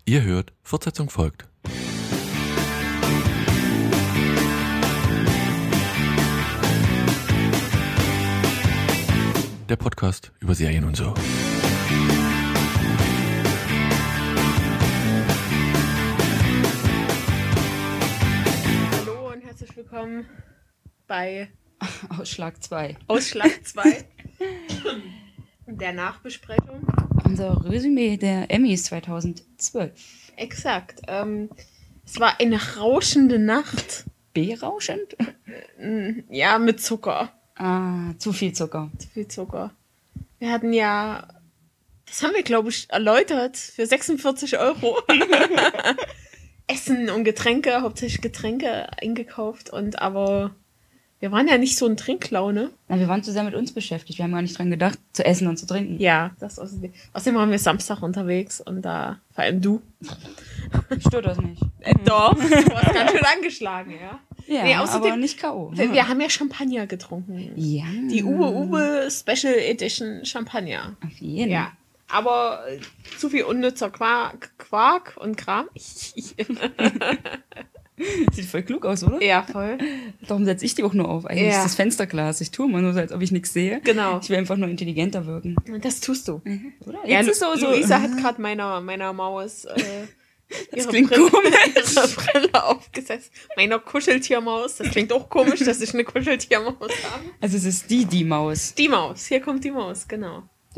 Ihr hört, Fortsetzung folgt. Der Podcast über Serien und so. Hallo und herzlich willkommen bei Ausschlag 2. Ausschlag 2 der Nachbesprechung. Unser Resümee der Emmys 2012. Exakt. Es war eine rauschende Nacht. Berauschend? Ja, mit Zucker. Zu viel Zucker. Zu viel Zucker. Wir hatten ja, das haben wir, glaube ich, erläutert, für 46 € Essen und Getränke, hauptsächlich Getränke eingekauft. Aber wir waren ja nicht so in Trinklaune. Na, wir waren zu sehr mit uns beschäftigt. Wir haben gar nicht dran gedacht, zu essen und zu trinken. Ja, das außerdem waren wir Samstag unterwegs und da, vor allem du. Stört das nicht. Doch, du warst ganz schön angeschlagen, ja. Ja, Nee, außerdem, aber nicht K.O. Wir haben ja Champagner getrunken. Ja. Die Uwe Special Edition Champagner. Auf jeden. Ja, aber zu viel unnützer Quark und Kram. Sieht voll klug aus, oder? Ja, voll. Darum setze ich die auch nur auf. Eigentlich Ja. ist das Fensterglas. Ich tue immer nur so, als ob ich nichts sehe. Genau. Ich will einfach nur intelligenter wirken. Das tust du. Oder? Ja, Jetzt ist so. Luisa hat gerade meiner Maus ihre klingt komisch. ihre Brille aufgesetzt. Meiner Kuscheltiermaus. Das klingt auch komisch, dass ich eine Kuscheltiermaus habe. Also es ist die Maus. Die Maus. Hier kommt die Maus, genau.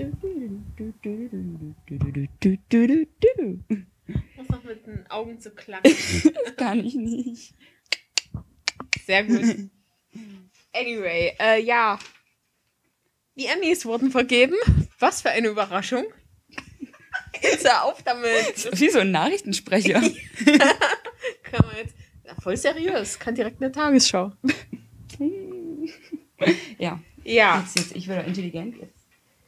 Muss noch mit den Augen zu klacken. Kann ich nicht. Sehr gut. Anyway, ja. Die Emmys wurden vergeben. Was für eine Überraschung. Jetzt hör auf damit. Wie so ein Nachrichtensprecher. Kann man jetzt. Ja, voll seriös. Kann direkt eine Tagesschau. Ja. Ja. Jetzt, ich werde intelligent jetzt.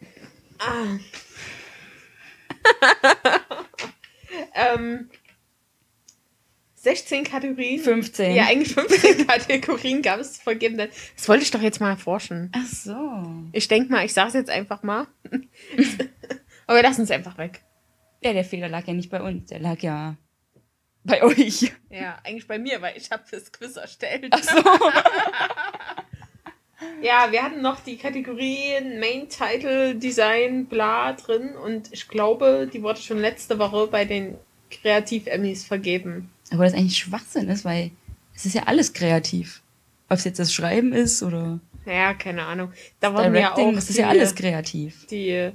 16 Kategorien. 15. Ja, eigentlich 15 Kategorien gab es zu vergeben. Das wollte ich doch jetzt mal erforschen. Ach so. Ich denke mal, ich sage es jetzt einfach mal. Aber wir lassen es einfach weg. Ja, der Fehler lag ja nicht bei uns. Der lag ja bei euch. Ja, eigentlich bei mir, weil ich habe das Quiz erstellt. Ach so. Ja, wir hatten noch die Kategorien Main Title, Design, bla drin. Und ich glaube, die wurde schon letzte Woche bei den Kreativ-Emmys vergeben. Aber das eigentlich Schwachsinn ist, weil es ist ja alles kreativ. Ob es jetzt das Schreiben ist oder Ja, keine Ahnung. Da wurden ja Directing, auch das ist ja alles kreativ. die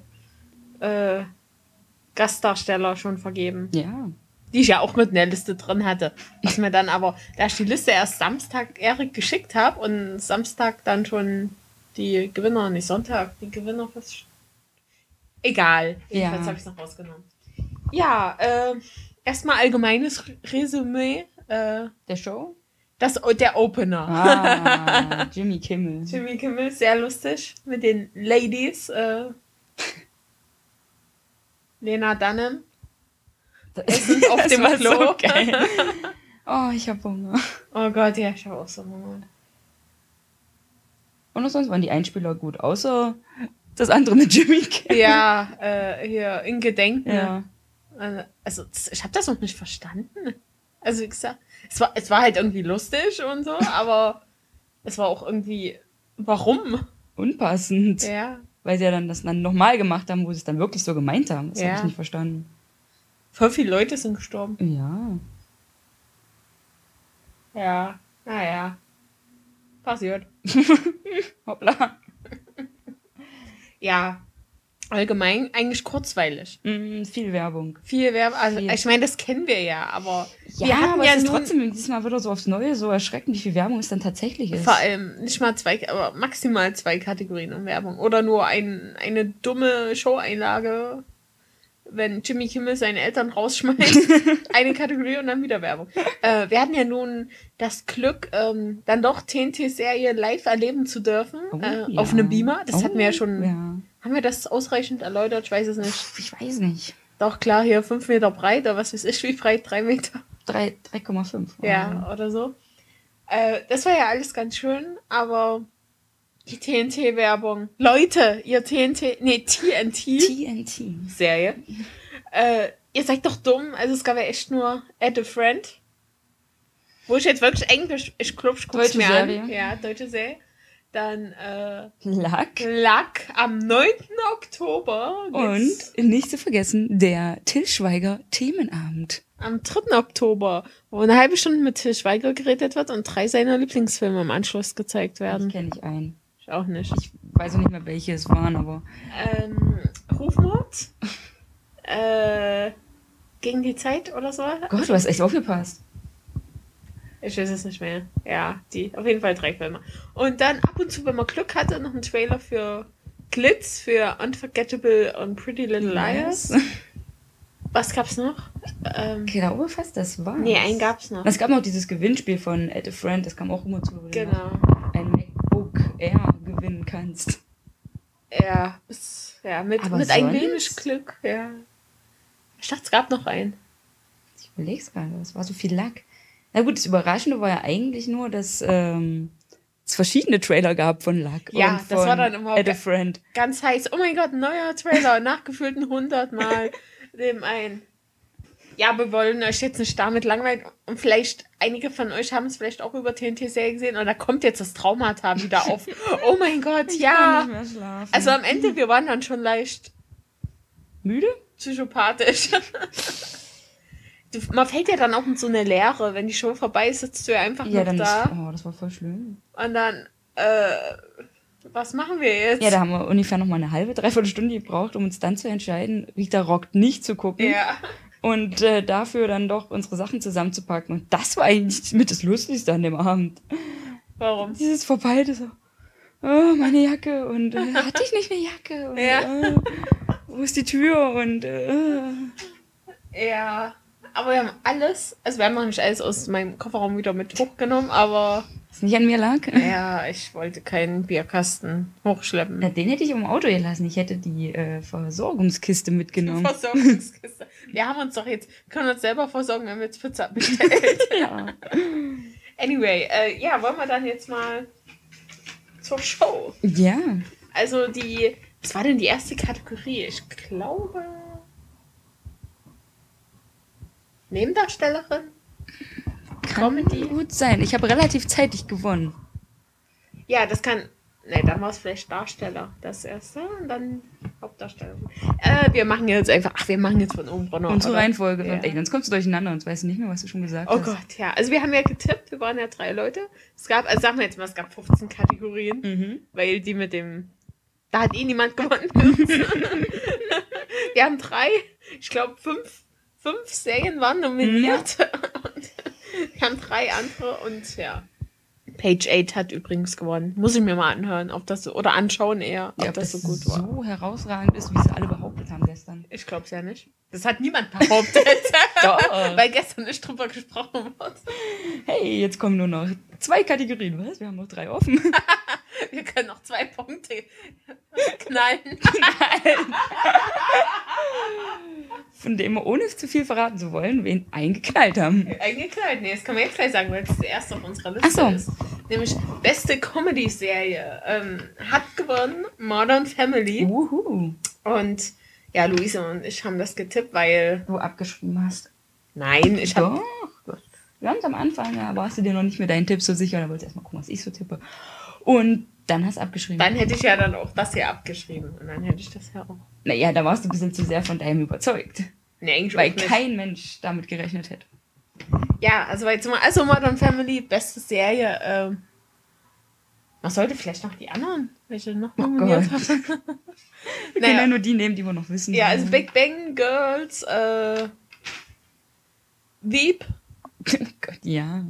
Gastdarsteller schon vergeben. Ja. Die ich ja auch mit in der Liste drin hatte. Was mir dann aber, da ich die Liste erst Samstag Erik geschickt habe und Samstag dann schon die Gewinner, nicht Sonntag, die Gewinner fast. Egal. Jedenfalls Ja. habe ich es noch rausgenommen. Ja, erstmal allgemeines Resümee. Der Show? Der Opener. Jimmy Kimmel. Jimmy Kimmel, sehr lustig. Mit den Ladies. Lena Dunham. Essen auf Das dem war Klo. so geil. Oh, ich hab Hunger. Oh Gott, ja, ich habe auch so Hunger. Und auch sonst waren die Einspieler gut, außer das andere mit Jimmy Kimmel. Ja, hier in Gedenken. Ja. Also, ich habe das noch nicht verstanden. Also, wie gesagt, es war halt irgendwie lustig und so, aber es war auch irgendwie, warum? Unpassend. Ja. Weil sie ja dann das dann nochmal gemacht haben, wo sie es dann wirklich so gemeint haben. Das Ja. habe ich nicht verstanden. Voll viele Leute sind gestorben. Ja. Ja, naja. Passiert. Hoppla. Ja, allgemein eigentlich kurzweilig. Viel Werbung. Viel Werbung, also Viel. ich meine, das kennen wir ja, aber wir Ja, hatten aber ja es ist nun trotzdem diesmal wieder so aufs Neue so erschreckend, wie viel Werbung es dann tatsächlich ist. vor allem nicht mal aber maximal 2 Kategorien in Werbung. Oder nur eine dumme Show-Einlage, wenn Jimmy Kimmel seine Eltern rausschmeißt. Eine Kategorie und dann wieder Werbung. Wir hatten ja nun das Glück, dann doch TNT-Serie live erleben zu dürfen. Ja. Auf einem Beamer. Das hatten wir ja Oh, schon. Ja. Haben wir das ausreichend erläutert? Ich weiß es nicht. Ich weiß nicht. Doch, klar, hier 5 Meter breit, oder was weiß ich, wie breit? 3 Meter? 3,5. Ja, oder so. Das war ja alles ganz schön, aber die TNT-Werbung. Leute, ihr TNT-Serie. TNT. Ihr seid doch dumm. Also es gab ja echt nur Add a Friend. Wo ich jetzt wirklich Englisch, ich glaube, ich guck's Deutsche mir Serie. an. Ja, deutsche Serie. Dann Lack. Lack am 9. Oktober. Und Jetzt nicht zu vergessen, der Till Schweiger Themenabend. am 3. Oktober, wo eine halbe Stunde mit Til Schweiger geredet wird und 3 seiner Lieblingsfilme im Anschluss gezeigt werden. Ich kenne ich einen. Ich auch nicht. Ich weiß auch nicht mehr, welche es waren, aber... Rufmord? Gegen die Zeit oder so? Gott, du hast echt aufgepasst. Ich weiß es nicht mehr. Ja, auf jeden Fall 3 Filme. Und dann ab und zu, wenn man Glück hatte, noch ein Trailer für Glitz, für Unforgettable und Pretty Little Liars. Was gab's noch? Ich glaube fast, das war's. Nee, einen gab's noch. Es gab noch dieses Gewinnspiel von Add a Friend, das kam auch immer zu. wo du Genau. noch ein MacBook Air gewinnen kannst. Ja, mit Aber ein sonst? wenig Glück, ja. Ich dachte, es gab noch einen. Ich überleg's gerade, es war so viel Lack. Na gut, das Überraschende war ja eigentlich nur, dass es verschiedene Trailer gab von Lack Ja, und von das war dann immer Add a Friend. ganz heiß. Oh mein Gott, ein neuer Trailer, nachgefüllten 100 Mal dem einen. Ja, wir wollen euch jetzt nicht damit langweilen. Und vielleicht, einige von euch haben es vielleicht auch über TNT-Serie gesehen. Und da kommt jetzt das Traumata wieder auf. Oh mein Gott, Ich ja. kann nicht mehr schlafen. Also am Ende, wir waren dann schon leicht müde? psychopathisch. Man fällt ja dann auch in so eine Leere. Wenn die Show vorbei ist, sitzt du ja einfach Ja, noch dann da. oh, das war voll schlimm. Und dann, was machen wir jetzt? Ja, da haben wir ungefähr noch mal eine halbe, dreiviertel Stunde gebraucht, um uns dann zu entscheiden, Rita rockt nicht zu gucken. Ja. Und dafür dann doch unsere Sachen zusammenzupacken. Und das war eigentlich mit das Lustigste an dem Abend. Warum? Dieses vorbei, das so, oh, meine Jacke und hatte ich nicht eine Jacke? Und, Ja. wo ist die Tür? Und Ja, aber wir haben alles, also wir haben noch nicht alles aus meinem Kofferraum wieder mit hochgenommen, aber es nicht an mir lag. ja, ich wollte keinen Bierkasten hochschleppen. Na, den hätte ich im Auto gelassen. Ich hätte die Versorgungskiste mitgenommen. Versorgungskiste. Wir haben uns doch jetzt, können uns selber versorgen, wenn wir jetzt Pizza bestellt. Ja. Anyway, ja, wollen wir dann jetzt mal zur Show. Ja. Also was war denn die erste Kategorie? Ich glaube, Nebendarstellerin? Kann Comedy? gut sein. Ich habe relativ zeitig gewonnen. Ja, das kann. Ne, dann war es vielleicht Darsteller. Das erste und dann Hauptdarsteller. Wir machen jetzt von oben runter. Unsere oder? Reihenfolge. Ja. Ey, sonst kommst du durcheinander und weißt nicht mehr, was du schon gesagt Oh hast. Gott, ja. Also wir haben ja getippt, wir waren ja 3 Leute. Es gab, also sagen wir jetzt mal, es gab 15 Kategorien, weil die mit dem. Da hat niemand gewonnen. Wir haben 3, ich glaube 5 Serien waren nominiert. Und wir haben 3 andere und ja. Page 8 hat übrigens gewonnen. Muss ich mir mal anhören, ob das so, oder anschauen eher, ob Ja, das so gut war. so herausragend ist, wie sie alle behauptet haben gestern. Ich glaube es ja nicht. Das hat niemand behauptet. Doch. Weil gestern nicht drüber gesprochen wurde. Hey, jetzt kommen nur noch 2 Kategorien. Was? Wir haben noch 3 offen. Wir können noch 2 Punkte knallen. Von dem wir, ohne zu viel verraten zu wollen, wen eingeknallt haben. Eingeknallt. Nee, das kann man jetzt gleich sagen, weil es das erste auf unserer Liste Ach so. ist. Nämlich beste Comedy-Serie. Hat gewonnen Modern Family. Uhu. Und ja, Luise und ich haben das getippt, weil... Du abgeschrieben hast. Nein, ich habe... Doch. Wir haben es am Anfang, da warst du dir noch nicht mit deinen Tipps so sicher. Da wolltest du erstmal gucken, was ich so tippe. Und dann hast du abgeschrieben. Dann hätte ich ja dann auch das hier abgeschrieben. Und dann hätte ich das ja auch... Naja, da warst du ein bisschen zu sehr von deinem überzeugt. Nee, eigentlich Weil auch nicht. kein Mensch damit gerechnet hätte. Ja, also jetzt mal, also Modern Family, beste Serie. Man sollte vielleicht noch die anderen, welche noch nominiert Gott. haben. Wir können ja Naja, nur die nehmen, die wir noch wissen. ja, also Big Bang Girls, Veep, Gott, ja.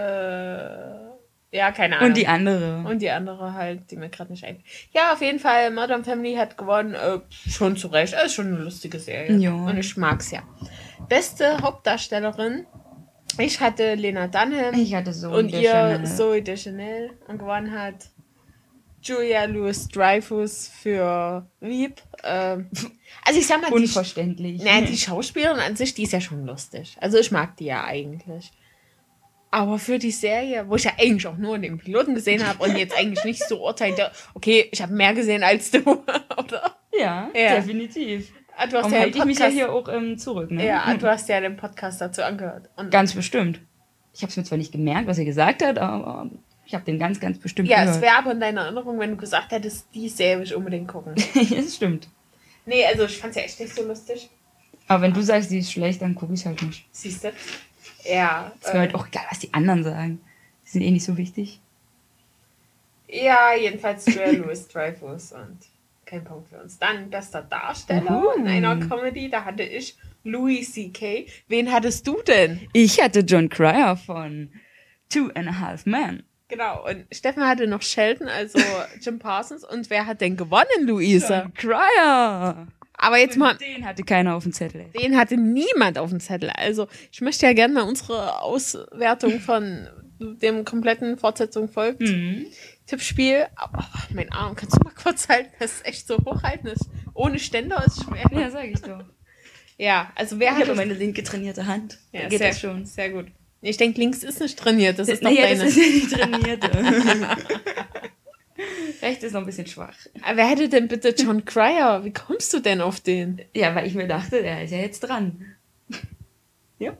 ja, keine Ahnung. Und die andere. Und die andere halt, die mir gerade nicht einfällt. Ja, auf jeden Fall, Modern Family hat gewonnen, schon zu Recht. Ist schon eine lustige Serie. Ja. Und ich mag's ja. Beste Hauptdarstellerin, ich hatte Lena Dunham. Ich hatte so Und ihr Zoe Deschanel und gewonnen hat Julia Louis-Dreyfus für Veep. Also ich sag mal, unverständlich. die Schauspielerin an sich, die ist ja schon lustig. Also ich mag die ja eigentlich. Aber für die Serie, wo ich ja eigentlich auch nur den Piloten gesehen habe und jetzt eigentlich nicht so urteilte, okay, ich habe mehr gesehen als du, oder? Ja, Ja. definitiv. Du hast Warum ja halte ich mich ja Podcast, hier auch zurück, ne? ja, du hast ja den Podcast dazu angehört. Und Ganz bestimmt. Ich habe es mir zwar nicht gemerkt, was er gesagt hat, aber ich habe den ganz, ganz bestimmt ja, es gehört. wäre aber in deiner Erinnerung, wenn du gesagt hättest, die Serie will ich unbedingt gucken. Das stimmt. Nee, also ich fand's ja echt nicht so lustig. Aber wenn du sagst, die ist schlecht, dann gucke ich halt nicht. Siehst du? Ja. Es wäre halt auch egal, was die anderen sagen. Die sind eh nicht so wichtig. Ja, jedenfalls Julia Louis-Dreyfus und kein Punkt für uns. Dann bester Darsteller in einer Comedy, da hatte ich Louis C.K. Wen hattest du denn? Ich hatte John Cryer von 2.5 Men. Genau, und Steffen hatte noch Sheldon, also Jim Parsons. Und wer hat denn gewonnen, Luisa? John Cryer. Aber jetzt mal, Den hatte keiner auf dem Zettel. den hatte niemand auf dem Zettel. Also ich möchte ja gerne mal unsere Auswertung von dem kompletten Fortsetzung folgt. Tippspiel. Aber mein Arm, kannst du mal kurz halten? Das ist echt so hochhalten. Das ohne Ständer ist schwer. Ja, sag ich doch. Ja, also wer Ich hat habe meine linke trainierte Hand. ja, Da geht sehr, das schon. Sehr gut. Ich denke, links ist nicht trainiert. Das ist doch Naja, deine. das ist ja die trainierte. Rechts ist noch ein bisschen schwach. Aber wer hätte denn bitte John Cryer? Wie kommst du denn auf den? Ja, weil ich mir dachte, der ist ja jetzt dran. Ja.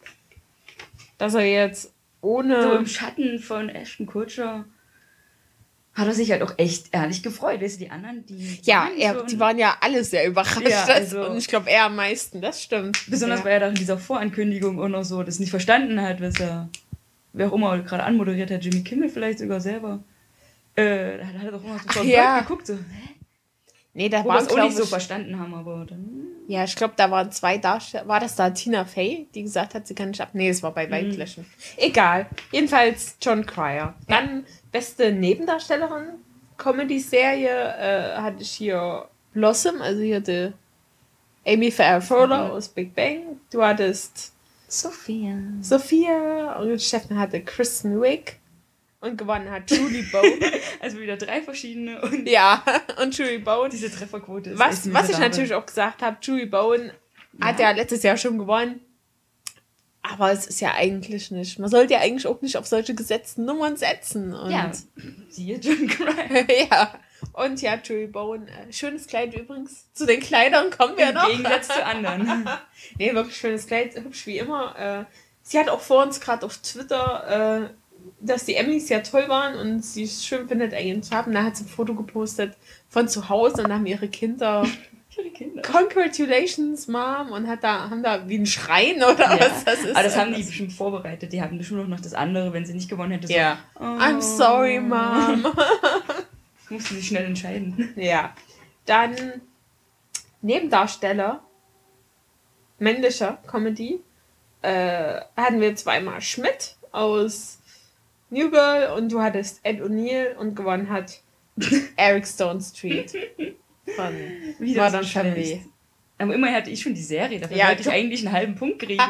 Dass er jetzt ohne. So im Schatten von Ashton Kutcher hat er sich halt auch echt ehrlich gefreut. Weißt du, die anderen, die Ja, waren schon- die waren ja alle sehr überrascht. Ja, also- und ich glaube, er am meisten, das stimmt. Besonders ja. weil er da in dieser Vorankündigung auch noch so das nicht verstanden hat, was er, wer auch immer gerade anmoderiert hat, Jimmy Kimmel vielleicht sogar selber. Da hat er doch immer so verwirrt ja. geguckt, so, hä? Nee, da Wo wir waren es auch glaub nicht so ich- verstanden haben, aber dann. Ja, ich glaube, da waren 2 Darsteller. War das da Tina Fey, die gesagt hat, sie kann nicht ab? Nee, es war bei Weitlöschen. Egal. Jedenfalls John Cryer. Dann beste Nebendarstellerin. Comedy-Serie hatte ich hier Blossom, also hier die Amy Farrah Fowler aus Big Bang. Du hattest Sophia. Sophia und Steffen hatte Kristen Wiig und gewonnen hat Julie Bowen. Also wieder 3 verschiedene und Ja, und Julie Bowen. diese Trefferquote ist Was echt ich miserabel. natürlich auch gesagt habe, Julie Bowen hat ja letztes Jahr schon gewonnen. Aber es ist ja eigentlich nicht. Man sollte ja eigentlich auch nicht auf solche gesetzten Nummern setzen. Und Ja, siehe John Cryer. ja. Und ja, Julie Bowen, schönes Kleid übrigens. Zu den Kleidern kommen wir Im noch. Gegensatz zu anderen. Nee, wirklich schönes Kleid, hübsch wie immer. Sie hat auch vor uns gerade auf Twitter, dass die Emmys ja toll waren und sie es schön findet, einen zu haben. Da hat sie ein Foto gepostet von zu Hause und da haben ihre Kinder Ihre Kinder. Congratulations, Mom, und haben da wie ein Schrein oder was das ist. Aber das haben die bestimmt vorbereitet. Die haben bestimmt auch noch das andere, wenn sie nicht gewonnen hätte. So, Ja. oh, I'm sorry, Mom. mussten sie schnell entscheiden. Ja. Dann Nebendarsteller, männlicher Comedy, hatten wir zweimal Schmidt aus New Girl und du hattest Ed O'Neill und gewonnen hat Eric Stone Street von Wie das Modern so schlecht. Family. Aber immerhin hatte ich schon die Serie. Dafür Ja, wollte ich eigentlich einen halben Punkt kriegen.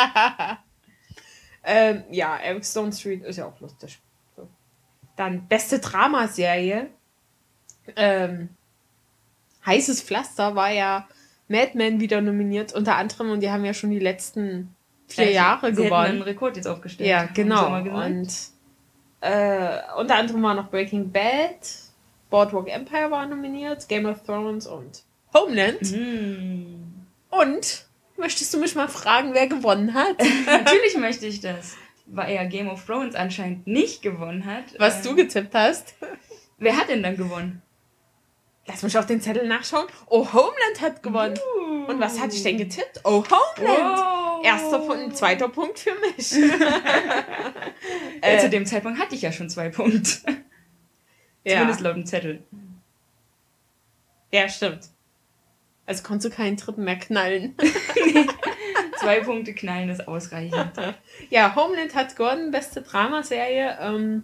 Ja, Eric Stone Street ist ja auch lustig. So. Dann beste Dramaserie. Heißes Pflaster war ja Mad Men wieder nominiert, unter anderem, und die haben ja schon die letzten 4 Jahre sie hätten einen gewonnen. Rekord jetzt aufgestellt. Ja, haben sie genau. mal gesagt. Und unter anderem war noch Breaking Bad, Boardwalk Empire war nominiert, Game of Thrones und Homeland. Und möchtest du mich mal fragen, wer gewonnen hat? Natürlich möchte ich das. Weil ja Game of Thrones anscheinend nicht gewonnen hat. Was du getippt hast? Wer hat denn dann gewonnen? Lass mich auf den Zettel nachschauen. Oh, Homeland hat gewonnen. Und was hatte ich denn getippt? Oh, Homeland. Wow. Erster und zweiter Punkt für mich. Zu dem Zeitpunkt hatte ich ja schon 2 Punkte. Zumindest laut dem Zettel. Ja, stimmt. Also konntest du keinen dritten mehr knallen. 2 Punkte knallen ist ausreichend. Ja, Homeland hat gewonnen, beste Dramaserie.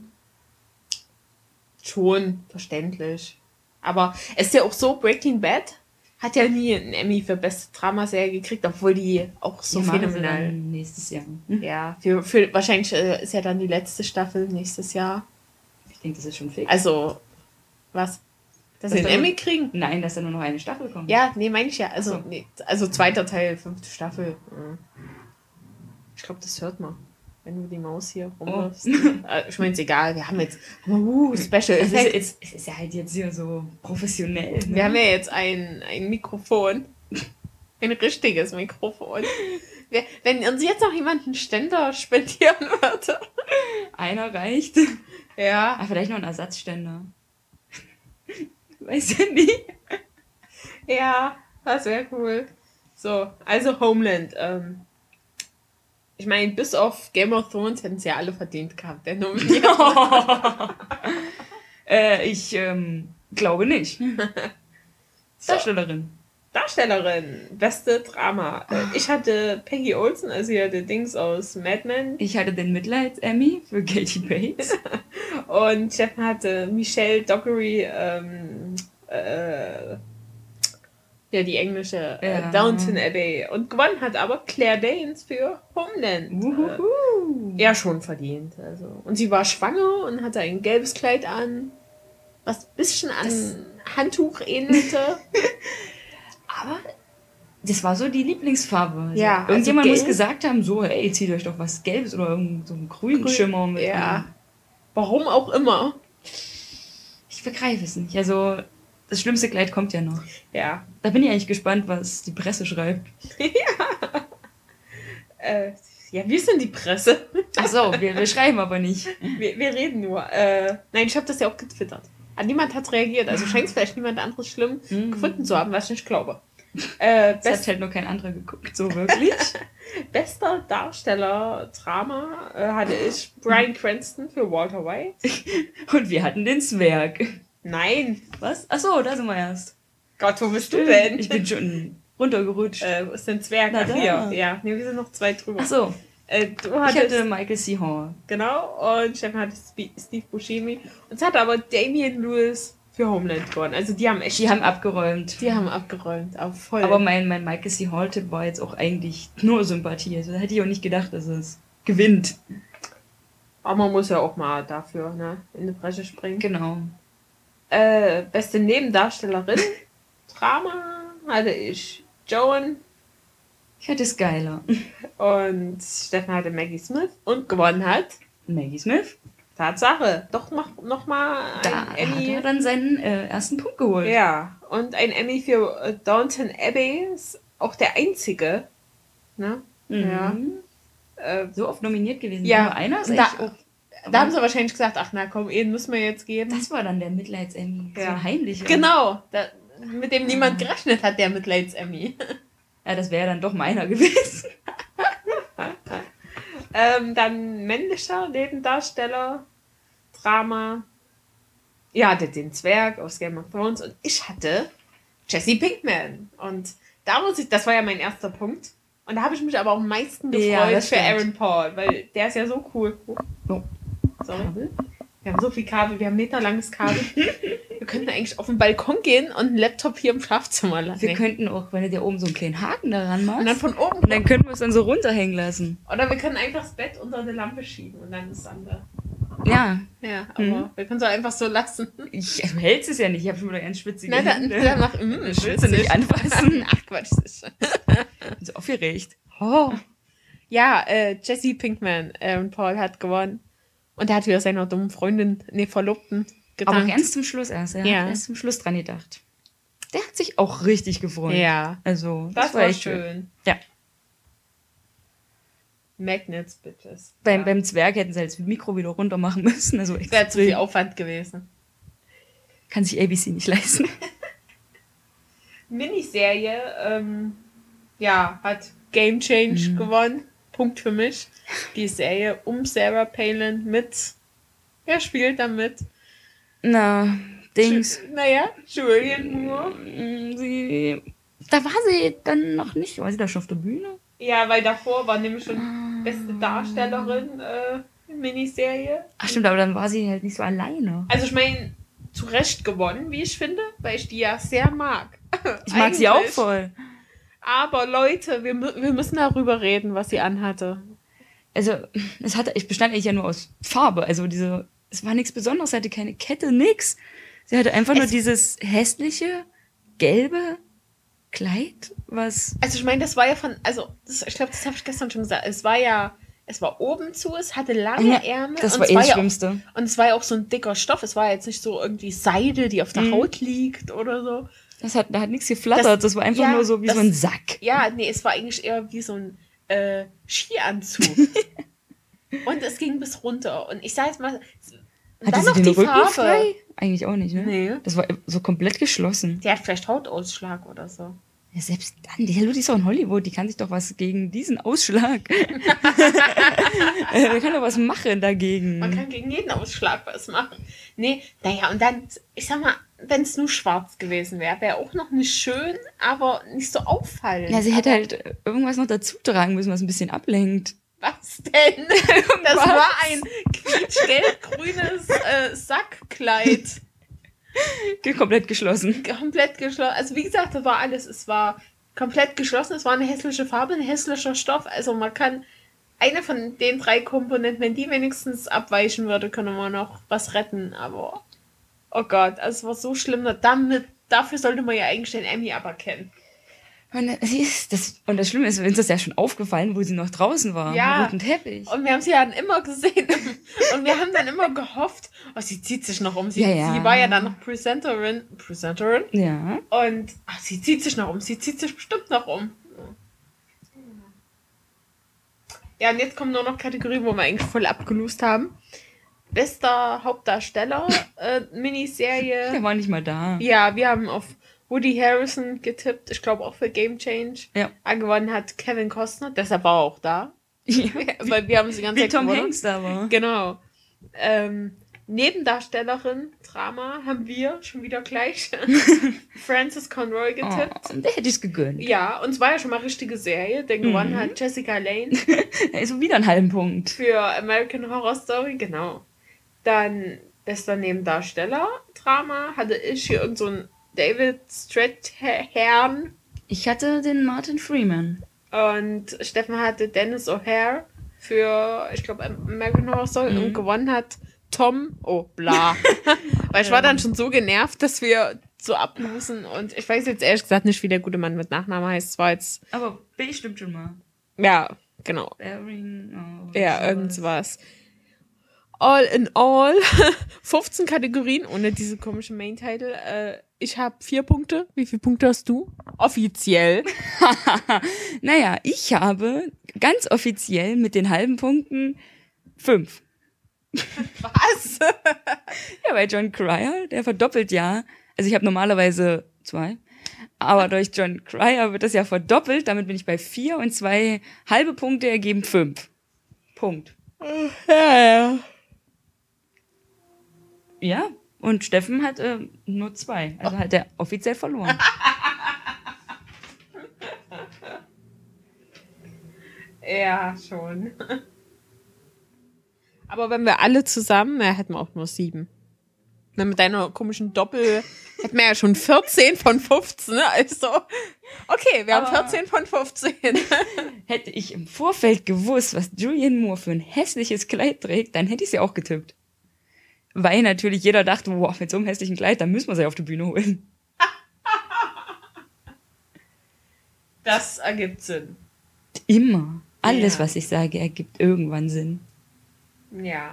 Schon verständlich. Aber es ist ja auch so, Breaking Bad hat ja nie einen Emmy für beste Dramaserie gekriegt, obwohl die auch so Die machen sie phänomenal. dann nächstes Jahr. Ja, für wahrscheinlich ist ja dann die letzte Staffel nächstes Jahr. Ich denke, das ist schon fix. Also, was? Dass Das sie einen dann- Emmy kriegen? Nein, dass da nur noch eine Staffel kommt. Ja, nee, meine ich ja. Also, Ach so. nee, also zweiter Teil, 5. Staffel. Ja. Ich glaube, das hört man, wenn du die Maus hier rumwirfst. Ich meine, ist egal, wir haben jetzt Special Es Effekt. ist ja halt jetzt hier so professionell. Ne? Wir haben ja jetzt ein Mikrofon. Ein richtiges Mikrofon. Wenn uns jetzt noch jemand einen Ständer spendieren würde. Einer reicht. Ja. Ah, vielleicht noch ein Ersatzständer. Weiß ja nie. Ja, das wäre cool. So, also Homeland. Ich meine, bis auf Game of Thrones hätten sie ja alle verdient gehabt, der Nominierung. Ich glaube nicht. Darstellerin. Darstellerin, beste Drama. Ich hatte Peggy Olson, also ja der Dings aus Mad Men. Ich hatte den Mitleids-Emmy für Katie Bates. Und Stefan hatte Michelle Dockery, ja, die englische Ja. Downton Abbey. Und gewonnen hat aber Claire Danes für Homeland. Uhuhu. Ja, schon verdient. Also. Und sie war schwanger und hatte ein gelbes Kleid an, was ein bisschen an Handtuch ähnelte. Aber das war so die Lieblingsfarbe. Also Ja, also irgendjemand gelb. muss gesagt haben, so, ey, zieht euch doch was Gelbes oder irgend so einen grünen Schimmer mit. Ja. Warum auch immer. Ich begreife es nicht. Also, das schlimmste Kleid kommt ja noch. Ja. Da bin ich eigentlich gespannt, was die Presse schreibt. Ja, wir sind die Presse. Ach so, wir schreiben aber nicht. Wir reden nur. Nein, ich habe das ja auch getwittert. Niemand hat reagiert. Also scheint es vielleicht niemand anderes schlimm gefunden zu haben, was ich nicht glaube. Das hat halt nur kein anderer geguckt, so wirklich. Bester Darsteller Drama hatte ich Bryan Cranston für Walter White. Und wir hatten den Zwerg. Nein. Was? Ach so, da sind wir erst. Gott, wo bist du denn? Ich bin schon runtergerutscht. Wo ist denn Zwerg? Na Ach, da. hier. Ja, nee, wir sind noch 2 drüber. Ach so, Du ich hattest, hatte Michael C. Hall. genau, und Stefan hatte Steve Buscemi. Und es hat aber Damian Lewis für Homeland gewonnen. Also die haben echt... Die haben abgeräumt. Die haben abgeräumt, auch voll. Aber mein Michael C. Hall-Tipp war jetzt auch eigentlich nur Sympathie. Also da hätte ich auch nicht gedacht, dass es gewinnt. Aber man muss ja auch mal dafür, ne, in die Bresche springen. Genau. Beste Nebendarstellerin, Drama, hatte ich Joan Ich hatte Skyler. und Stefan hatte Maggie Smith und gewonnen hat, Maggie Smith. Tatsache, doch noch mal Da ein hat Emmy. er dann seinen ersten Punkt geholt. Ja, und ein Emmy für Downton Abbey, ist auch der einzige, ne? Ja. So oft nominiert gewesen. Ja, Nur einer ist da- eigentlich auch. Da haben sie wahrscheinlich gesagt, ach na komm, ihn müssen wir jetzt geben. Das war dann der Mitleids-Emmy. Ja. So heimlich. Genau, mit dem niemand gerechnet hat, der Mitleids-Emmy. Ja, das wäre dann doch meiner gewesen. Dann männlicher Nebendarsteller, Drama. Ja, hatte den Zwerg aus Game of Thrones und ich hatte Jesse Pinkman. Und das war ja mein erster Punkt. Und da habe ich mich aber am meisten Ja, gefreut das für stimmt. Aaron Paul, weil der ist ja so cool. Oh. Sorry. Wir haben so viel Kabel, wir haben meterlanges Kabel. Wir könnten eigentlich auf den Balkon gehen und einen Laptop hier im Schlafzimmer lassen. Wir könnten auch, wenn du dir oben so einen kleinen Haken daran machst. Und dann von oben. Und dann können wir es dann so runterhängen lassen. Oder wir können einfach das Bett unter eine Lampe schieben und dann ist es dann da. Ja. Ja, aber wir können es auch einfach so lassen. Du hältst es ja nicht. Ich habe schon wieder ganz schwitzige Nein, Hände. danach, Ich will sie nicht anfassen. Ach Quatsch, das ist schon. Bin so aufgeregt. Oh. Ja, Jesse Pinkman, Aaron Paul hat gewonnen. Und er hat wieder seiner dummen Freundin, Verlobten Aber gedankt. ganz zum Schluss erst. Er Ja. hat erst zum Schluss dran gedacht. Der hat sich auch richtig gefreut. Ja, Also, das war echt schön. Ja. Magnets, Bitches. Beim Zwerg hätten sie halt das Mikro wieder runter machen müssen. Also Das wäre zu viel Aufwand gewesen. kann sich ABC nicht leisten. Miniserie, hat Game Change gewonnen. Punkt für mich. Die Serie um Sarah Palin wer spielt damit? Na, Dings. Naja, Julian Moore. Da war sie dann noch nicht. War sie da schon auf der Bühne? Ja, weil davor war nämlich schon beste Darstellerin Miniserie. Ach stimmt, aber dann war sie halt nicht so alleine. Also ich meine, zu Recht gewonnen, wie ich finde, weil ich die ja sehr mag. Ich mag sie auch Eigentlich. voll. Aber Leute, wir müssen darüber reden, was sie anhatte. Also, ich bestand eigentlich ja nur aus Farbe. Also es war nichts Besonderes, sie hatte keine Kette, nix. Sie hatte einfach nur dieses hässliche, gelbe Kleid, was... Also ich meine, das war ja ich glaube, das habe ich gestern schon gesagt, es war ja es war oben zu, es hatte lange Ärmel. Das und war es das ja Schlimmste. Und es war ja auch so ein dicker Stoff. Es war jetzt nicht so irgendwie Seide, die auf der Haut liegt oder so. Da hat nichts geflattert. Das war einfach nur so wie so ein Sack. Ja, nee, es war eigentlich eher wie so ein Skianzug. Und es ging bis runter. Und ich sag jetzt mal, Hatte sie den Rücken frei? Eigentlich auch nicht, ne? Nee. Das war so komplett geschlossen. Die hat vielleicht Hautausschlag oder so. Ja, selbst dann, die ist auch in Hollywood, die kann sich doch was gegen diesen Ausschlag. Man kann doch was machen dagegen. Man kann gegen jeden Ausschlag was machen. Nee, naja, und dann, ich sag mal, wenn es nur schwarz gewesen wäre, wäre auch noch nicht schön, aber nicht so auffallend. Ja, sie hätte halt irgendwas noch dazu tragen müssen, was ein bisschen ablenkt. Was denn? Das war ein quietsch-gelb-grünes Sackkleid. Komplett geschlossen. Komplett geschlossen. Also wie gesagt, das war alles. Es war komplett geschlossen. Es war eine hässliche Farbe, ein hässlicher Stoff. Also man kann eine von den 3 Komponenten, wenn die wenigstens abweichen würde, können wir noch was retten. Aber oh Gott, also es war so schlimm. Dafür sollte man ja eigentlich den Emmy aberkennen. Und das Schlimme ist, uns ist das ja schon aufgefallen, wo sie noch draußen war. Ja. Am roten Teppich. Und wir haben sie ja dann immer gesehen. Und wir haben dann immer gehofft, oh, sie zieht sich noch um. Sie war ja dann noch Presenterin. Ja. Und sie zieht sich noch um. Sie zieht sich bestimmt noch um. Ja, und jetzt kommen nur noch Kategorien, wo wir eigentlich voll abgelost haben. Bester Hauptdarsteller, Miniserie. Der war nicht mal da. Ja, wir haben auf Woody Harrelson getippt. Ich glaube auch für Game Change. Ja. Gewonnen hat Kevin Costner. Deshalb war er auch da. Ja. Weil wir haben sie ganz Wie Tom Hanks da war. Genau. Nebendarstellerin, Drama, haben wir schon wieder gleich Frances Conroy getippt. Oh, der hätte ich es gegönnt. Ja, und es war ja schon mal richtige Serie, denn gewonnen hat Jessica Lange. Er ist wieder einen halben Punkt. Für American Horror Story, genau. Dann bester Nebendarsteller, Drama, hatte ich hier irgend so ein David Strathairn. Ich hatte den Martin Freeman. Und Steffen hatte Dennis O'Hare für, ich glaube, American Horror Story und gewonnen hat Tom, bla. Weil ich war dann schon so genervt, dass wir so ablosen und ich weiß jetzt ehrlich gesagt nicht, wie der gute Mann mit Nachnamen heißt. Es war jetzt... Aber B stimmt schon mal. Ja, genau. Bearing, Ja, irgendwas. All in all, 15 Kategorien ohne diese komische Main-Title. Ich habe 4 Punkte. Wie viele Punkte hast du? Offiziell. Naja, ich habe ganz offiziell mit den halben Punkten 5. Was? Ja, weil John Cryer, der verdoppelt ja. Also ich habe normalerweise 2. Aber durch John Cryer wird das ja verdoppelt. Damit bin ich bei 4 und 2 halbe Punkte ergeben 5. Punkt. Ja. Ja, und Steffen hat nur 2. Also hat er offiziell verloren. Ja, schon. Aber wenn wir alle zusammen, hätten wir auch nur 7. Na, mit deiner komischen Doppel hätten wir ja schon 14 von 15. Also, okay, wir haben 14 von 15. Hätte ich im Vorfeld gewusst, was Julianne Moore für ein hässliches Kleid trägt, dann hätte ich sie auch getippt. Weil natürlich jeder dachte, wow, mit so einem hässlichen Kleid, dann müssen wir sie auf die Bühne holen. Das ergibt Sinn. Immer. Alles, Ja. was ich sage, ergibt irgendwann Sinn. Ja.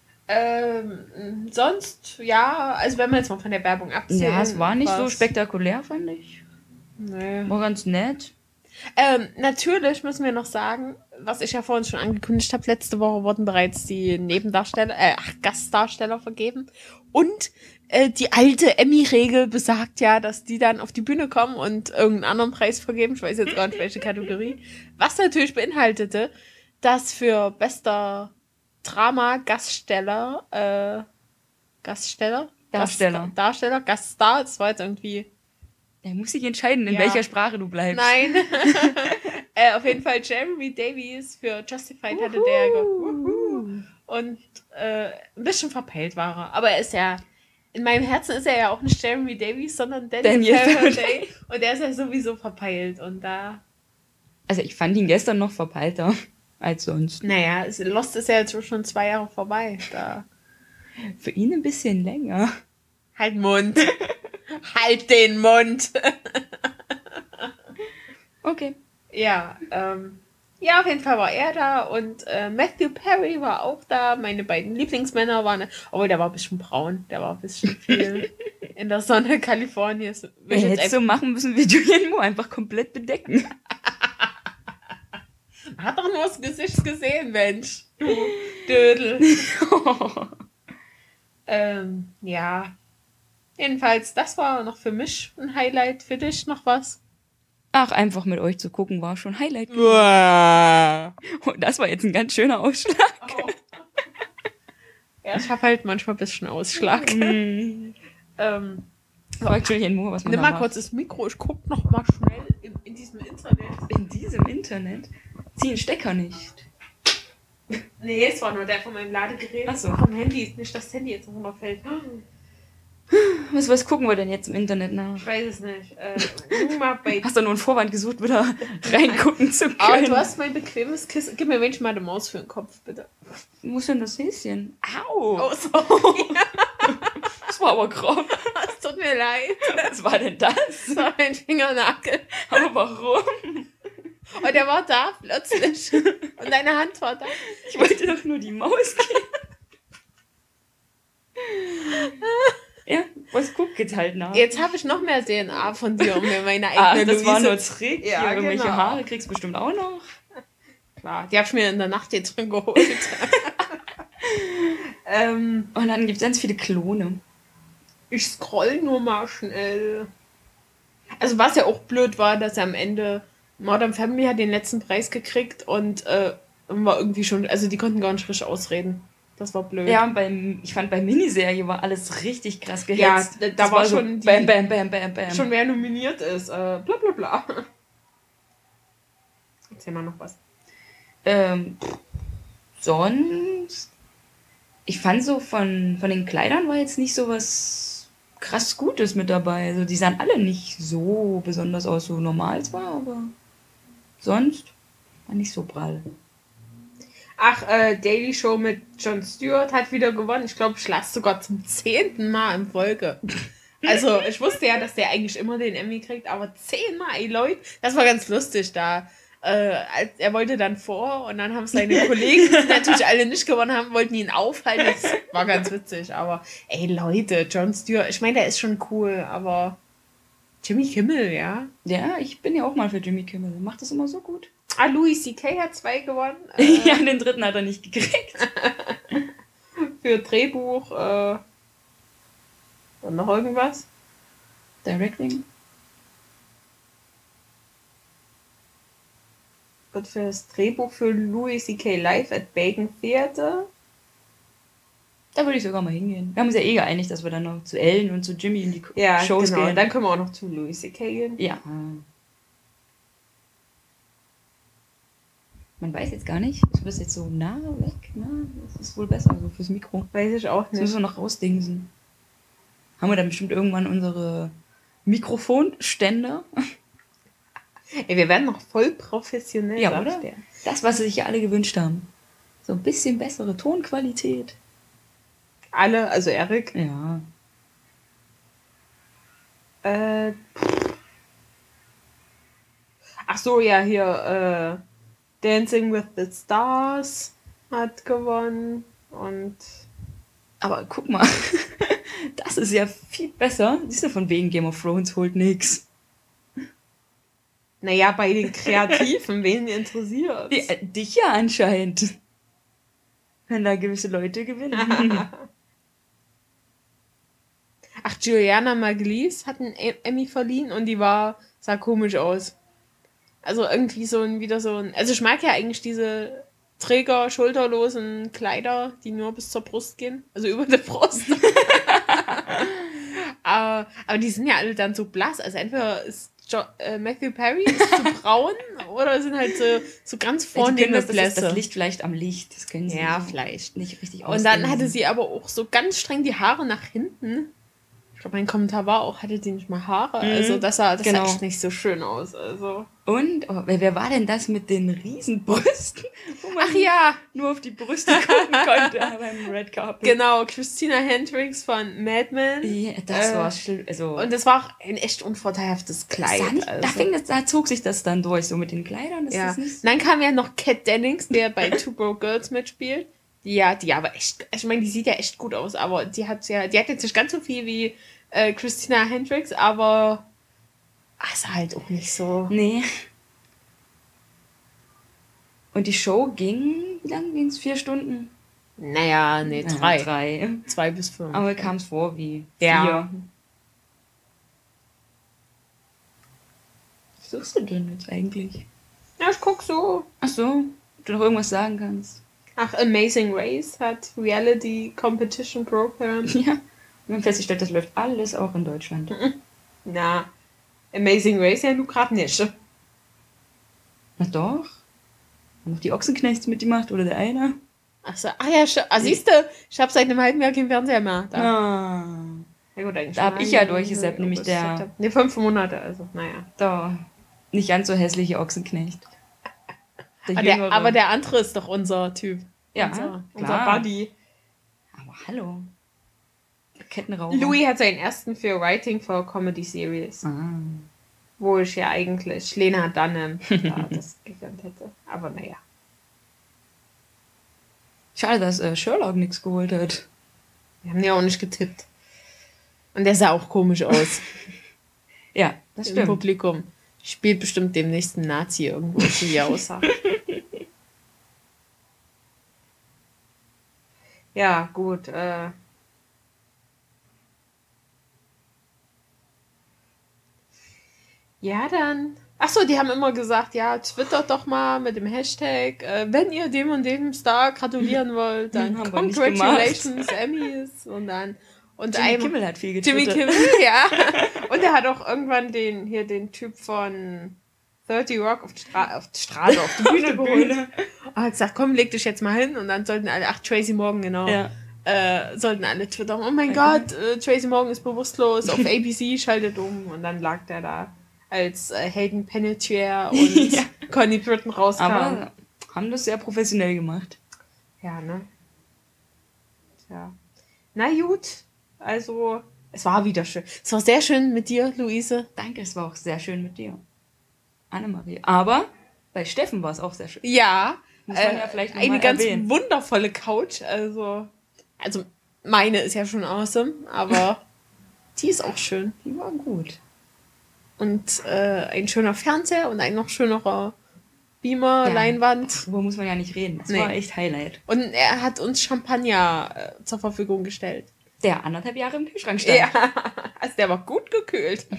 Sonst, ja, also wenn wir jetzt mal von der Werbung abziehen. Ja, es war nicht so was- spektakulär, fand ich. Nee. War ganz nett. Natürlich müssen wir noch sagen, was ich ja vorhin schon angekündigt habe, letzte Woche wurden bereits die Gastdarsteller vergeben. Und die alte Emmy-Regel besagt ja, dass die dann auf die Bühne kommen und irgendeinen anderen Preis vergeben. Ich weiß jetzt gar nicht, welche Kategorie. Was natürlich beinhaltete, dass für bester Drama-Gaststar, Gaststar, das war jetzt irgendwie... Er muss sich entscheiden, in Ja. welcher Sprache du bleibst. Nein. Auf jeden Fall Jeremy Davies für Justified hatte der und ein bisschen verpeilt war er. Aber er ist ja, in meinem Herzen ist er ja auch nicht Jeremy Davies, sondern Daniel Faraday. Und der ist ja sowieso verpeilt. Und da, Also ich fand ihn gestern noch verpeilter als sonst. naja, Lost ist ja jetzt schon 2 Jahre vorbei. Da. Für ihn ein bisschen länger. Halt Mund. Halt den Mund. Okay. Ja, Ja, auf jeden Fall war er da und Matthew Perry war auch da. Meine beiden Lieblingsmänner waren, obwohl der war ein bisschen braun, der war ein bisschen viel in der Sonne Kaliforniens. Hättest du machen müssen wie Julianne Moore, einfach komplett bedecken. Man hat doch nur das Gesicht gesehen, Mensch. Du Dödel. Ja. Jedenfalls, das war noch für mich ein Highlight. Für dich noch was? Ach, einfach mit euch zu gucken war schon Highlight. Wow. Und das war jetzt ein ganz schöner Ausschlag. Oh. Ja, ich habe halt manchmal ein bisschen Ausschlag. Fragt Julianne Moore, was man Nimm da mal kurz das Mikro, ich guck noch mal schnell in diesem Internet. In diesem Internet? Zieh den Stecker nicht. Nee, es war nur der von meinem Ladegerät. Ach so. Vom Handy, nicht das Handy jetzt noch runterfällt. Was gucken wir denn jetzt im Internet nach? Ich weiß es nicht. Guck mal bei... Hast du nur einen Vorwand gesucht, wieder reingucken zu können? Aber du hast mein bequemes Kissen. Gib mir wenigstens mal die Maus für den Kopf, bitte. Wo ist denn das Häschen? Au! Oh, sorry. Das war aber grob. Es tut mir leid. Was war denn das? Das war mein Fingernagel. Aber warum? Und der war da plötzlich. Und deine Hand war da. Ich wollte doch nur die Maus geben. Ja, was guckt jetzt halt nach? Jetzt habe ich noch mehr DNA von dir, um mir meine eigene das war Luise... nur Trick. Ja, Hier, irgendwelche genau. Haare kriegst du bestimmt auch noch. Klar, die habe ich mir in der Nacht jetzt drin geholt. Und dann gibt es ganz viele Klone. Ich scroll nur mal schnell. Also was ja auch blöd war, dass er am Ende Modern Family hat den letzten Preis gekriegt und war irgendwie schon, also die konnten gar nicht richtig ausreden. Das war blöd. Ja, und ich fand bei Miniserie war alles richtig krass gehetzt. Ja, da Das war so schon die- Bam, bam, bam, bam, bam. Schon wer nominiert ist. Bla bla bla. Erzähl mal noch was. Sonst. Ich fand so von den Kleidern war jetzt nicht so was krass Gutes mit dabei. Also die sahen alle nicht so besonders aus, so normal zwar, aber sonst war nicht so prall. Ach, Daily Show mit Jon Stewart hat wieder gewonnen. Ich glaube, ich las sogar zum 10. Mal in Folge. Also, ich wusste ja, dass der eigentlich immer den Emmy kriegt, aber 10 Mal, ey Leute, das war ganz lustig da. Er wollte dann vor und dann haben seine Kollegen, die natürlich alle nicht gewonnen haben, wollten ihn aufhalten. Das war ganz witzig, aber ey Leute, Jon Stewart, ich meine, der ist schon cool, aber Jimmy Kimmel, ja. Ja, ich bin ja auch mal für Jimmy Kimmel. Macht das immer so gut. Louis C.K. hat 2 gewonnen. Ja, den dritten hat er nicht gekriegt. Für Drehbuch und noch irgendwas. Directing. Und für das Drehbuch für Louis C.K. Live at Bacon Theater. Da würde ich sogar mal hingehen. Wir haben uns ja geeinigt, dass wir dann noch zu Ellen und zu Jimmy in die Ja, Shows genau. gehen. Und dann können wir auch noch zu Louis C.K. gehen. Ja. Man weiß jetzt gar nicht. Ist das jetzt so nah weg? Na, das ist wohl besser, so fürs Mikro. Weiß ich auch Das nicht. müssen wir noch rausdingsen. Haben wir dann bestimmt irgendwann unsere Mikrofonständer? Ey, wir werden noch voll professionell. Ja, sag oder? ich dir. Das, was sich ja alle gewünscht haben. So ein bisschen bessere Tonqualität. Alle, also Erik. Ja. Ach so, ja, hier Dancing with the Stars hat gewonnen und Aber guck mal, das ist ja viel besser. Siehst du, von wegen Game of Thrones holt nix. naja, bei den Kreativen, wen interessiert? Dich ja anscheinend. Wenn da gewisse Leute gewinnen. Ach, Juliana Margulies hat einen Emmy verliehen und die sah komisch aus. Also irgendwie also ich mag ja eigentlich diese Träger, schulterlosen Kleider, die nur bis zur Brust gehen, also über der Brust. aber die sind ja alle dann so blass, also entweder ist Matthew Perry ist zu braun oder sind halt so ganz vornehme das Blässe. Licht vielleicht am Licht. Das können sie Ja, vielleicht. nicht richtig Und dann hatte ausdehnen. sie aber auch so ganz streng die Haare nach hinten. Ich glaube, mein Kommentar war auch, hatte die nicht mal Haare? Also das sah Genau. echt nicht so schön aus. Also. Und, wer war denn das mit den Riesenbrüsten? Wo man Ach ja, nur auf die Brüste gucken konnte beim Red Carpet. genau, Christina Hendricks von Mad Men. Ja, das war schlimm. Also, Und das war auch ein echt unvorteilhaftes Kleid. sah nicht, also. da zog sich das dann durch, so mit den Kleidern. Ist Ja. das nicht? Dann kam ja noch Kat Dennings, der bei Two Broke Girls mitspielt. Die aber echt, ich meine, die sieht ja echt gut aus, aber die hat jetzt nicht ganz so viel wie Christina Hendricks, aber ist halt auch nicht so. Nee. Und die Show ging, wie lang ging es? 4 Stunden? Naja, nee, 3. 3. 2 bis 5. Aber kam es vor wie 4. Ja. Was suchst du denn jetzt eigentlich? Ja, ich guck so. Ach so, ob du noch irgendwas sagen kannst. Ach, Amazing Race hat Reality Competition Program. Ja. Wir haben festgestellt, das läuft alles auch in Deutschland. Na, Amazing Race ja nur gerade nicht. Na doch. Haben noch die Ochsenknechts mitgemacht oder der eine? Ach so, ja, siehste, ich habe seit einem halben Jahr keinen Fernseher mehr. Da. Ah. Ja, gut, eigentlich Da hab schon ich ja lange, durchgesappt, nämlich August, der- September. Ne, 5 Monate, also, naja. Da. Nicht ganz so hässliche Ochsenknecht. Aber der andere ist doch unser Typ. Ja, unser klar. Buddy. Aber hallo. Kettenraucher. Louis hat seinen ersten für Writing for Comedy Series, Ah. wo ich ja eigentlich Lena Dunham das gegönnt hätte. Aber naja. Schade, dass Sherlock nichts geholt hat. Wir haben ja auch nicht getippt. Und der sah auch komisch aus Ja, das im stimmt. Publikum. Spielt bestimmt dem nächsten Nazi irgendwo, so wie er aussah. Ja, gut. Ja, dann. Achso, die haben immer gesagt, ja, twittert doch mal mit dem Hashtag, wenn ihr dem und dem Star gratulieren wollt, dann Haben wir nicht congratulations, Emmys und dann. Und Jimmy einmal- Kimmel hat viel Jimmy getwittert. Kimmel, ja. Und er hat auch irgendwann den Typ von 30 Rock auf die Straße, auf die Bühne geholt. Und hat gesagt, komm, leg dich jetzt mal hin. Und dann sollten alle, Tracy Morgan, genau, Ja. sollten alle twittern, oh mein Gott, Tracy Morgan ist bewusstlos, auf ABC, schaltet um. Und dann lag der da, als Hayden Panettiere und Ja. Connie Britton rauskam. Aber haben das sehr professionell gemacht. Ja, ne? Tja. Na gut, also, es war wieder schön. Es war sehr schön mit dir, Luise. Danke, es war auch sehr schön mit dir. Annemarie. Aber bei Steffen war es auch sehr schön. Ja, Muss man ja vielleicht noch eine mal ganz erwähnen. wundervolle Couch. Also meine ist ja schon awesome, aber die ist auch schön. Die war gut. Und ein schöner Fernseher und ein noch schönerer Beamer, Ja. Leinwand. Darüber muss man ja nicht reden. Das Nee. war echt Highlight. Und er hat uns Champagner zur Verfügung gestellt. Der 1,5 Jahre im Kühlschrank stand. Ja, also der war gut gekühlt.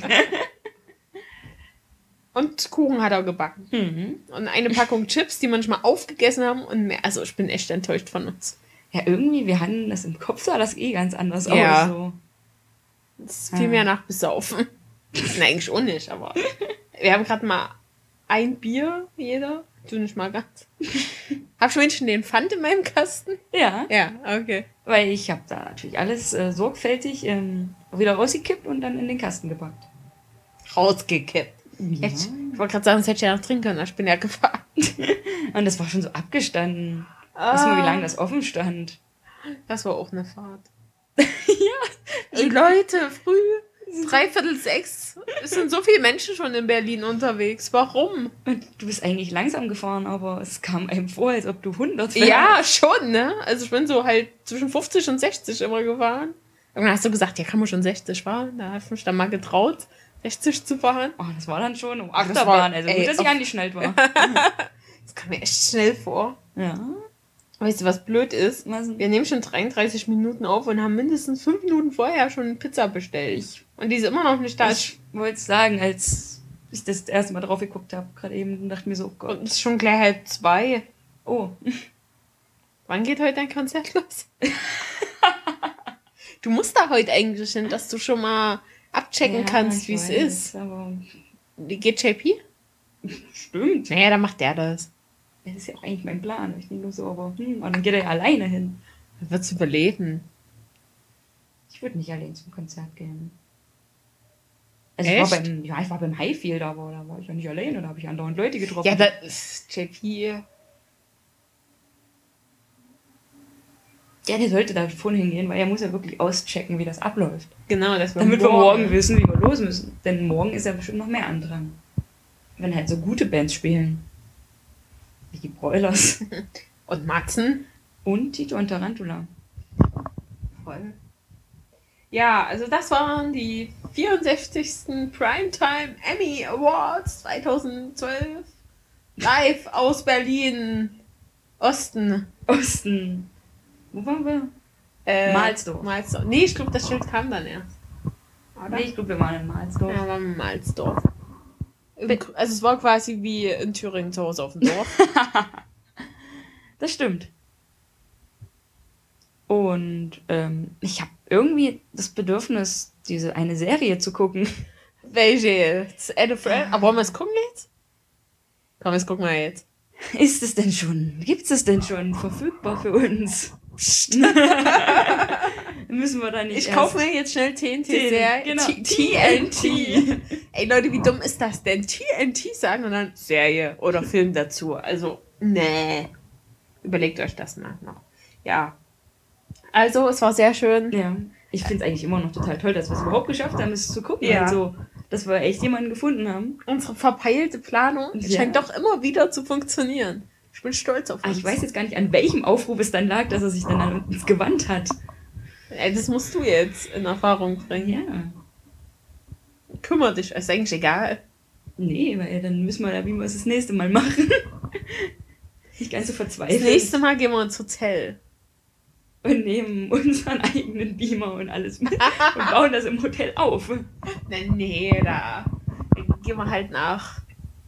Und Kuchen hat er gebacken. Mhm. Und eine Packung Chips, die manchmal aufgegessen haben und mehr. Also ich bin echt enttäuscht von uns. Ja, irgendwie, wir hatten das im Kopf, sah das eh ganz anders Ja. aus. So. Das ist viel mehr nach Besaufen. Nein, eigentlich auch nicht, aber wir haben gerade mal ein Bier jeder. Du nicht mal ganz. Hab schon wenigstens den Pfand in meinem Kasten? Ja, Ja, okay. weil ich habe da natürlich alles sorgfältig wieder rausgekippt und dann in den Kasten gepackt. Rausgekippt. Echt? Ich wollte gerade sagen, das hätte ich ja noch trinken können, aber ich bin ja gefahren. Und das war schon so abgestanden. Weißt du mal, wie lange das offen stand? Das war auch eine Fahrt. Ey Leute, früh, 5:45. Es sind so viele Menschen schon in Berlin unterwegs. Warum? Und du bist eigentlich langsam gefahren, aber es kam einem vor, als ob du 100 fährst. Ja, schon, ne? Also ich bin so halt zwischen 50 und 60 immer gefahren. Irgendwann hast du gesagt, ja, kann man schon 60 fahren. Da habe ich mich dann mal getraut, 60 zu fahren. Oh, das war dann schon um Ach, das Achterbahn. war- Also ey, gut, dass ich auf- angeschnallt war. Das kam mir echt schnell vor. Ja. Weißt du, was blöd ist? Was denn? Wir nehmen schon 33 Minuten auf und haben mindestens 5 Minuten vorher schon eine Pizza bestellt. Und die ist immer noch nicht da. Ich wollte sagen, als ich das erste Mal drauf geguckt habe, gerade eben, dachte mir so, oh Gott. Und es ist schon gleich 1:30. Oh, Wann geht heute dein Konzert los? Du musst da heute eigentlich hin, dass du schon mal abchecken ja, kannst, ich wie es weiß, ist. Aber Geht JP? stimmt. Naja, dann macht der das. Das ist ja auch eigentlich mein Plan. Ich denke nur so, aber und dann geht er ja alleine hin. Dann wird's überleben. Ich würde nicht allein zum Konzert gehen. Also Echt? ich war beim Highfield, aber da war ich ja nicht alleine, da habe ich andauernd Leute getroffen. Ja, das ist JP. Ja, der sollte da schon hingehen, weil er muss ja wirklich auschecken, wie das abläuft. Genau, das war Damit wir morgen wissen, wie wir los müssen. Denn morgen ist ja bestimmt noch mehr Andrang. Wenn halt so gute Bands spielen. Wie die Broilers. Und Matzen. Und Tito und Tarantula. Voll. Ja, also das waren die 64. Primetime Emmy Awards 2012. Live aus Berlin. Osten. Osten. Wo waren wir? Mahlsdorf. Mahlsdorf. Nee, ich glaube, das Schild kam dann erst. Oder? Nee, ich glaube, wir waren in Mahlsdorf. Ja, waren wir in Mahlsdorf. Also es war quasi wie in Thüringen zu Hause auf dem Dorf. Das stimmt. Und ich habe irgendwie das Bedürfnis, diese eine Serie zu gucken. Welche jetzt? Anne Frank? Aber wollen wir es gucken jetzt? Komm, das gucken wir jetzt. Ist es denn schon? Gibt es denn schon verfügbar für uns? Müssen wir da nicht Ich kaufe mir jetzt schnell TNT-Serie. Genau. TNT. Ey Leute, wie dumm ist das denn? TNT sagen und dann Serie oder Film dazu. Also, nee. Überlegt euch das mal noch. Ja. Also, es war sehr schön. Ja. Ich finde es eigentlich immer noch total toll, dass wir es überhaupt geschafft haben, es zu gucken. Ja. Also, dass wir echt jemanden gefunden haben. Unsere verpeilte Planung Ja. scheint doch immer wieder zu funktionieren. Ich bin stolz auf Aber uns. ich weiß jetzt gar nicht, an welchem Aufruf es dann lag, dass er sich dann an uns gewandt hat. Ey, das musst du jetzt in Erfahrung bringen. Ja. Kümmer dich, ist eigentlich egal. Nee, weil dann müssen wir da, wie wir es das nächste Mal machen. Nicht ganz so Das verzweifelt. nächste Mal gehen wir ins Hotel. Und nehmen unseren eigenen Beamer und alles mit und bauen das im Hotel auf. Nee, da gehen wir halt nach.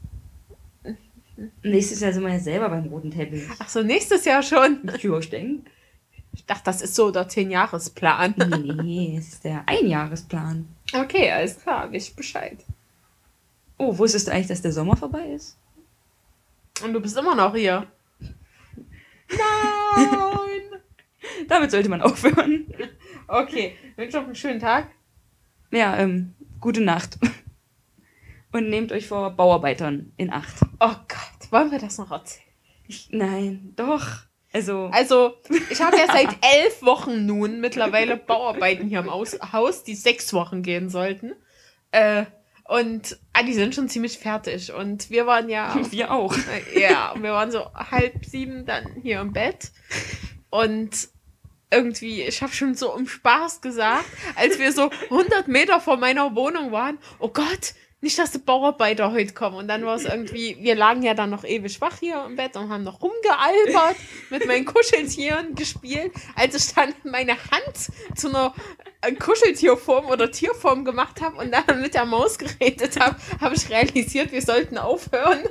Nächstes Jahr sind wir ja selber beim roten Teppich. Ach so, nächstes Jahr schon. Ja, ich denke. Ich dachte, das ist so der 10-Jahres-Plan. Nee, es ist der Einjahresplan. Okay, alles klar, weiß ich Bescheid. Oh, wusstest du eigentlich, dass der Sommer vorbei ist? Und du bist immer noch hier. Nein! Damit sollte man aufhören. Okay, wünsche noch einen schönen Tag. Ja, gute Nacht. Und nehmt euch vor Bauarbeitern in Acht. Oh Gott, wollen wir das noch erzählen? Nein, doch. Also, Ich habe ja seit 11 Wochen nun mittlerweile Bauarbeiten hier im Haus, die 6 Wochen gehen sollten. Und die sind schon ziemlich fertig. Und wir waren ja... wir auch. Ja, wir waren so 6:30 dann hier im Bett. Und irgendwie, ich habe schon so im Spaß gesagt, als wir so 100 Meter vor meiner Wohnung waren, oh Gott, nicht, dass die Bauarbeiter heute kommen. Und dann war es irgendwie, wir lagen ja dann noch ewig wach hier im Bett und haben noch rumgealbert, mit meinen Kuscheltieren gespielt. Als ich dann meine Hand zu einer Kuscheltierform oder Tierform gemacht habe und dann mit der Maus geredet habe, habe ich realisiert, wir sollten aufhören.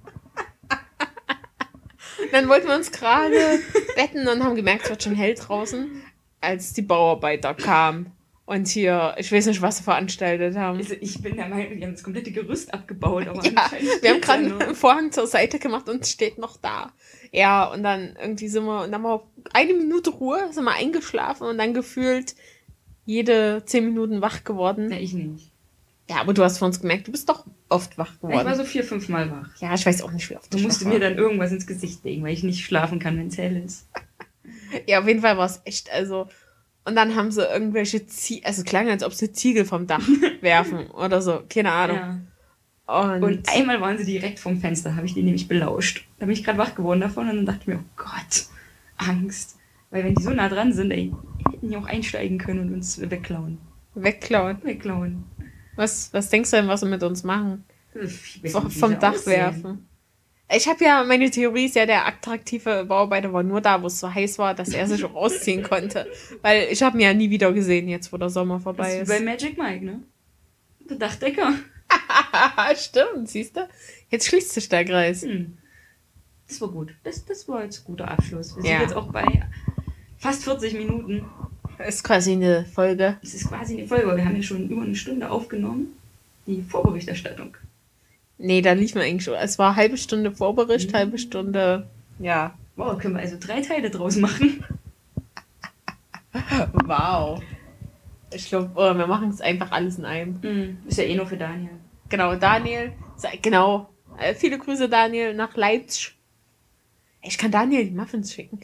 Dann wollten wir uns gerade betten und haben gemerkt, es wird schon hell draußen, als die Bauarbeiter kamen. Und hier, ich weiß nicht, was sie veranstaltet haben. Also ich bin der Meinung, die haben das komplette Gerüst abgebaut. Aber Ja, anscheinend wir haben steht's gerade ja noch. einen Vorhang zur Seite gemacht und es steht noch da. Ja, und dann irgendwie sind wir, und dann haben wir eine Minute Ruhe, sind wir eingeschlafen und dann gefühlt jede 10 Minuten wach geworden. Nee, ich nicht. Ja, aber du hast von uns gemerkt, du bist doch oft wach Ich war geworden. so 4-5 Mal wach. Ja, ich weiß auch nicht, wie oft Du ich musst wach mir war. dann irgendwas ins Gesicht legen, weil ich nicht schlafen kann, wenn es hell ist. Ja, auf jeden Fall war es echt, also. Und dann haben sie irgendwelche also klang, als ob sie Ziegel vom Dach werfen oder so, keine Ahnung. Ja. Und, Und einmal waren sie direkt vom Fenster, habe ich die nämlich belauscht. Da bin ich gerade wach geworden davon und dann dachte ich mir, oh Gott, Angst. Weil wenn die so nah dran sind, ey, hätten die auch einsteigen können und uns wegklauen. wegklauen. Was denkst du denn, was sie mit uns machen? Ich weiß nicht, wie Vom sie Dach aussehen. werfen. Ich habe ja, meine Theorie ist ja, der attraktive Bauarbeiter war nur da, wo es so heiß war, dass er sich auch ausziehen konnte. Weil ich habe ihn ja nie wieder gesehen, jetzt wo der Sommer Das vorbei ist ist. wie bei Magic Mike, ne? Der Dachdecker. Stimmt, siehst du? Jetzt schließt sich der Kreis. Das war gut. Das war jetzt ein guter Abschluss. Wir Ja. sind jetzt auch bei fast 40 Minuten. Ist quasi eine Folge. Das ist quasi eine Folge, weil wir haben ja schon über eine Stunde aufgenommen. Die Vorberichterstattung. Nee, da lief mir eigentlich schon. Es war halbe Stunde Vorbericht, halbe Stunde, ja. Wow, können wir also 3 Teile draus machen. Wow. Ich glaube, wir machen es einfach alles in einem. Ist ja eh nur für Daniel. Genau, Daniel. Genau. Viele Grüße, Daniel, nach Leipzig. Ich kann Daniel die Muffins schicken.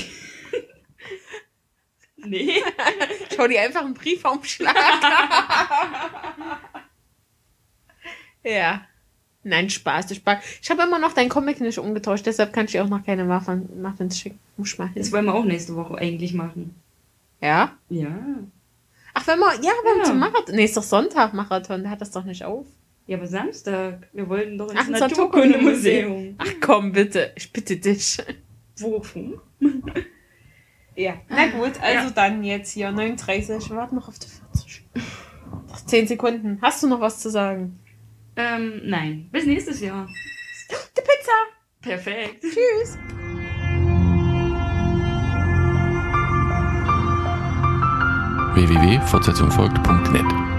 Nee. Schau dir einfach einen Briefumschlag. Ja. Nein, Spaß. Ich habe immer noch deinen Comic nicht umgetauscht, deshalb kann ich dir auch noch keine Muffins schicken. Muss ich mal hin. Das wollen wir auch nächste Woche eigentlich machen. Ja? Ja. Ach, wenn wir zum Marathon. Nee, ist doch Sonntag Marathon, der hat das doch nicht auf. Ja, aber Samstag. Wir wollten doch ins ins Naturkundemuseum. Ach komm, bitte. Ich bitte dich. Wofür? Ja. Na gut, also dann jetzt hier 39. Wir warten noch auf die 40. Noch 10 Sekunden. Hast du noch was zu sagen? Nein. Bis nächstes Jahr. Die Pizza. Perfekt. Tschüss. www.fortsetzungfolgt.net